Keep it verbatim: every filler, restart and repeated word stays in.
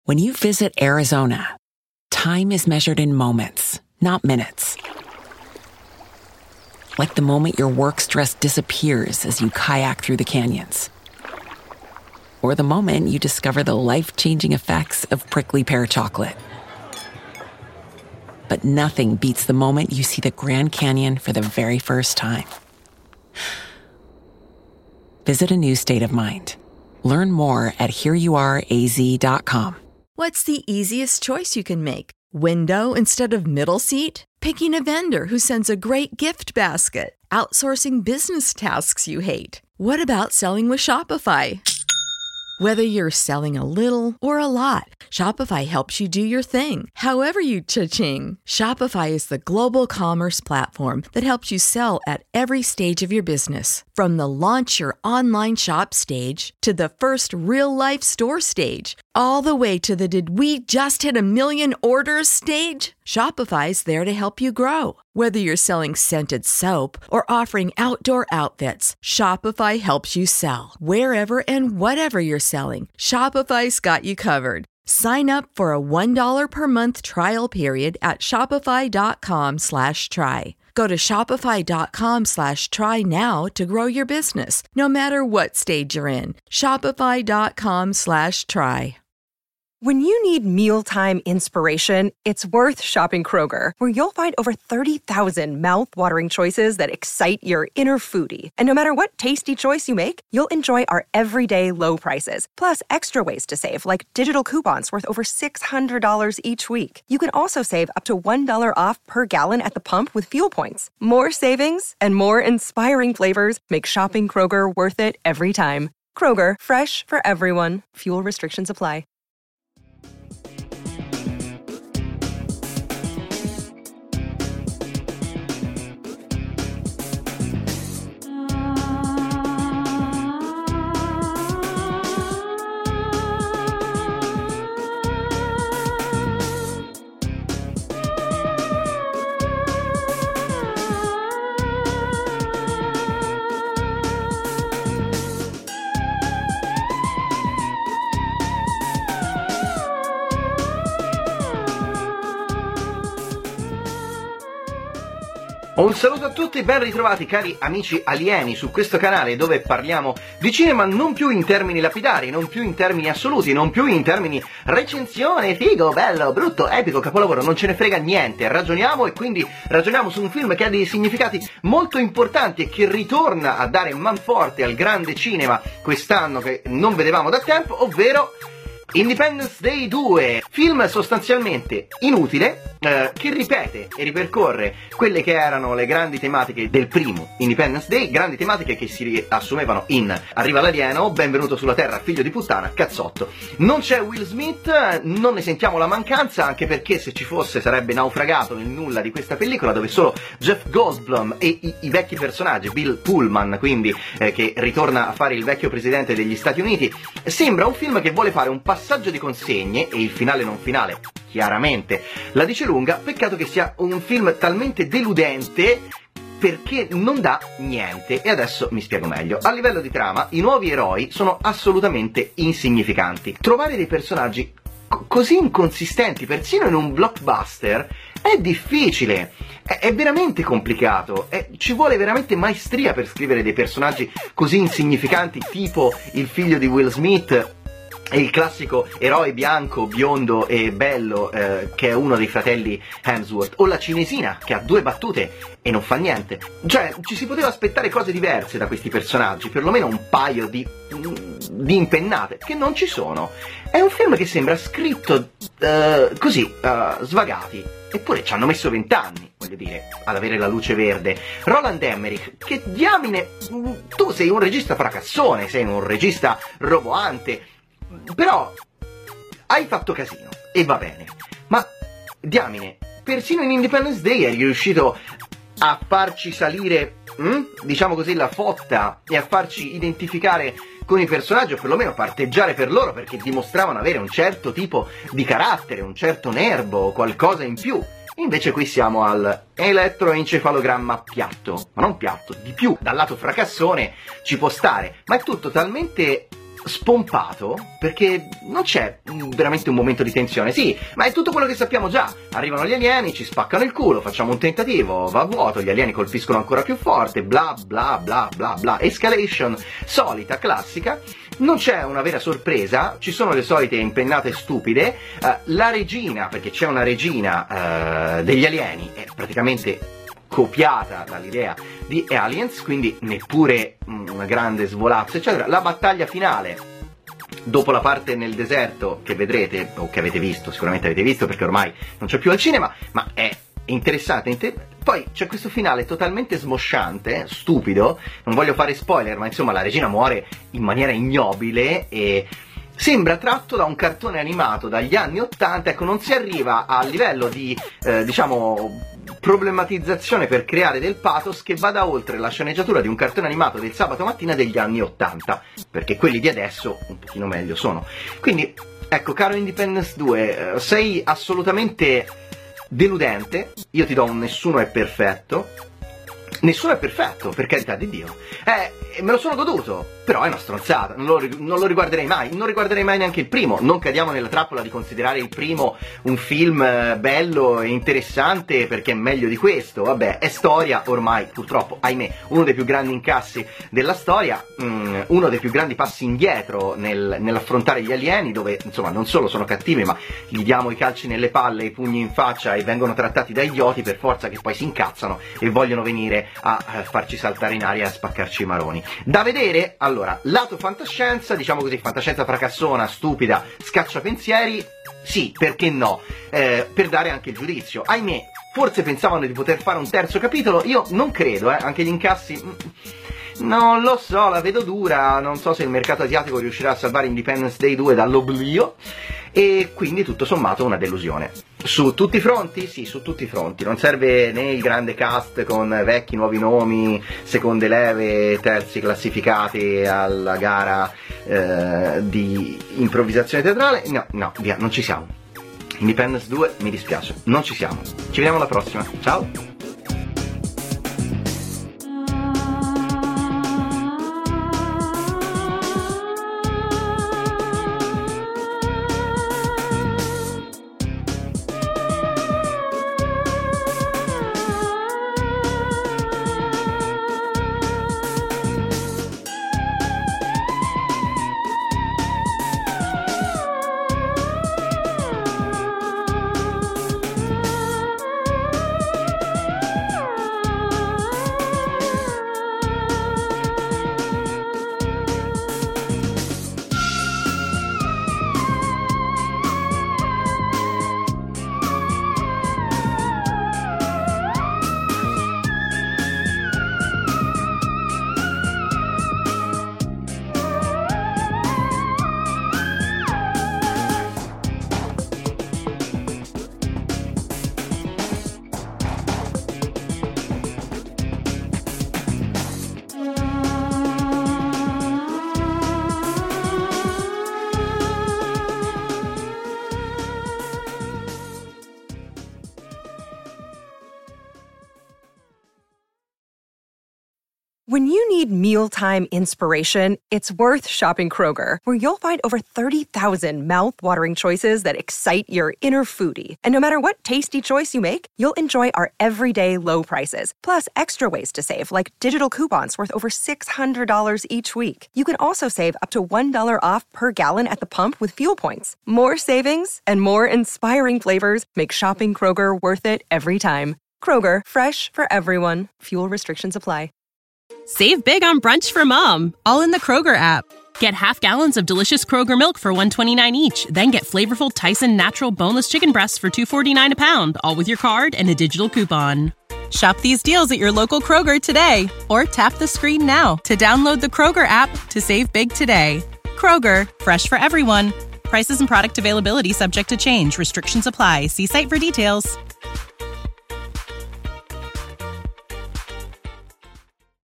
When you visit Arizona, time is measured in moments, not minutes. Like the moment your work stress disappears as you kayak through the canyons. Or the moment you discover the life-changing effects of prickly pear chocolate. But nothing beats the moment you see the Grand Canyon for the very first time. Visit a new state of mind. Learn more at here you are a z dot com. What's the easiest choice you can make? Window instead of middle seat? Picking a vendor who sends a great gift basket? Outsourcing business tasks you hate? What about selling with Shopify? Whether you're selling a little or a lot, Shopify helps you do your thing, however you cha-ching. Shopify is the global commerce platform that helps you sell at every stage of your business. From the launch your online shop stage to the first real-life store stage, all the way to the did we just hit a million orders stage. Shopify's there to help you grow. Whether you're selling scented soap or offering outdoor outfits, Shopify helps you sell. Wherever and whatever you're selling, Shopify's got you covered. Sign up for a one dollar per month trial period at shopify.com slash try. Go to shopify.com slash try now to grow your business, no matter what stage you're in. Shopify.com slash try. When you need mealtime inspiration, it's worth shopping Kroger, where you'll find over thirty thousand mouth-watering choices that excite your inner foodie. And no matter what tasty choice you make, you'll enjoy our everyday low prices, plus extra ways to save, like digital coupons worth over six hundred dollars each week. You can also save up to one dollar off per gallon at the pump with fuel points. More savings and more inspiring flavors make shopping Kroger worth it every time. Kroger, fresh for everyone. Fuel restrictions apply. Un saluto a tutti, ben ritrovati cari amici alieni su questo canale dove parliamo di cinema non più in termini lapidari, non più in termini assoluti, non più in termini recensione, figo, bello, brutto, epico, capolavoro, non ce ne frega niente, ragioniamo e quindi ragioniamo su un film che ha dei significati molto importanti e che ritorna a dare manforte al grande cinema quest'anno che non vedevamo da tempo, ovvero Independence Day due, film sostanzialmente inutile, eh, che ripete e ripercorre quelle che erano le grandi tematiche del primo Independence Day, grandi tematiche che si riassumevano in Arriva l'alieno, benvenuto sulla Terra, figlio di puttana, cazzotto. Non c'è Will Smith, non ne sentiamo la mancanza, anche perché se ci fosse sarebbe naufragato nel nulla di questa pellicola, dove solo Jeff Goldblum e i, i vecchi personaggi, Bill Pullman, quindi, eh, che ritorna a fare il vecchio presidente degli Stati Uniti. Sembra un film che vuole fare un passo passaggio di consegne, e il finale non finale chiaramente la dice lunga. Peccato che sia un film talmente deludente perché non dà niente, e adesso mi spiego meglio. A livello di trama, i nuovi eroi sono assolutamente insignificanti. Trovare dei personaggi co- così inconsistenti, persino in un blockbuster, è difficile, è, è veramente complicato, è, ci vuole veramente maestria per scrivere dei personaggi così insignificanti, tipo il figlio di Will Smith e il classico eroe bianco, biondo e bello, eh, che è uno dei fratelli Hemsworth, o la cinesina che ha due battute e non fa niente. Cioè, ci si poteva aspettare cose diverse da questi personaggi, perlomeno un paio di, di impennate, che non ci sono. È un film che sembra scritto uh, così, uh, svagati, eppure ci hanno messo vent'anni, voglio dire, ad avere la luce verde. Roland Emmerich, che diamine, tu sei un regista fracassone, sei un regista roboante, però hai fatto casino, e va bene, ma diamine, persino in Independence Day eri riuscito a farci salire, hm, diciamo così, la fotta e a farci identificare con i personaggi, o perlomeno parteggiare per loro, perché dimostravano avere un certo tipo di carattere, un certo nervo, qualcosa in più. Invece qui siamo al elettroencefalogramma piatto, ma non piatto, di più. Dal lato fracassone ci può stare, ma è tutto talmente spompato, perché non c'è veramente un momento di tensione. Sì, ma è tutto quello che sappiamo già. Arrivano gli alieni, ci spaccano il culo, facciamo un tentativo, va a vuoto, gli alieni colpiscono ancora più forte, bla bla bla bla bla, escalation solita, classica. Non c'è una vera sorpresa, ci sono le solite impennate stupide. Uh, la regina, perché c'è una regina uh, degli alieni, è praticamente copiata dall'idea di Aliens, quindi neppure una grande svolazza, eccetera. La battaglia finale, dopo la parte nel deserto, che vedrete, o che avete visto, sicuramente avete visto perché ormai non c'è più al cinema, ma è interessante. Inter- Poi c'è questo finale totalmente smosciante, stupido, non voglio fare spoiler, ma insomma la regina muore in maniera ignobile e sembra tratto da un cartone animato dagli anni ottanta. Ecco, non si arriva al livello di, eh, diciamo, problematizzazione per creare del pathos che vada oltre la sceneggiatura di un cartone animato del sabato mattina degli anni ottanta, perché quelli di adesso un pochino meglio sono. Quindi, ecco, caro Independence due, eh, sei assolutamente deludente, io ti do un nessuno è perfetto. Nessuno è perfetto, per carità di Dio. Eh, me lo sono goduto, però è una stronzata, non lo, non lo riguarderei mai, non riguarderei mai neanche il primo. Non cadiamo nella trappola di considerare il primo un film bello e interessante perché è meglio di questo. Vabbè, è storia ormai, purtroppo, ahimè, uno dei più grandi incassi della storia, mh, uno dei più grandi passi indietro nel, nell'affrontare gli alieni, dove insomma non solo sono cattivi, ma gli diamo i calci nelle palle, i pugni in faccia e vengono trattati da idioti per forza, che poi si incazzano e vogliono venire a farci saltare in aria e a spaccarci i maroni. Da vedere, allora, lato fantascienza, diciamo così, fantascienza fracassona, stupida, scacciapensieri, sì, perché no, eh, per dare anche il giudizio. Ahimè, forse pensavano di poter fare un terzo capitolo, io non credo, eh, anche gli incassi, non lo so, la vedo dura, non so se il mercato asiatico riuscirà a salvare Independence Day due dall'oblio, e quindi tutto sommato una delusione. Su tutti i fronti? Sì, su tutti i fronti. Non serve né il grande cast con vecchi nuovi nomi, seconde leve, terzi classificati alla gara eh, di improvvisazione teatrale. No, no, via, non ci siamo. Independence due, mi dispiace, non ci siamo. Ci vediamo alla prossima, ciao! When you need mealtime inspiration, it's worth shopping Kroger, where you'll find over thirty thousand mouth-watering choices that excite your inner foodie. And no matter what tasty choice you make, you'll enjoy our everyday low prices, plus extra ways to save, like digital coupons worth over six hundred dollars each week. You can also save up to one dollar off per gallon at the pump with fuel points. More savings and more inspiring flavors make shopping Kroger worth it every time. Kroger, fresh for everyone. Fuel restrictions apply. Save big on brunch for mom, all in the Kroger app. Get half gallons of delicious Kroger milk for one dollar and twenty-nine cents each. Then get flavorful Tyson natural boneless chicken breasts for two dollars and forty-nine cents a pound, all with your card and a digital coupon. Shop these deals at your local Kroger today, or tap the screen now to download the Kroger app to save big today. Kroger, fresh for everyone. Prices and product availability subject to change. Restrictions apply. See site for details.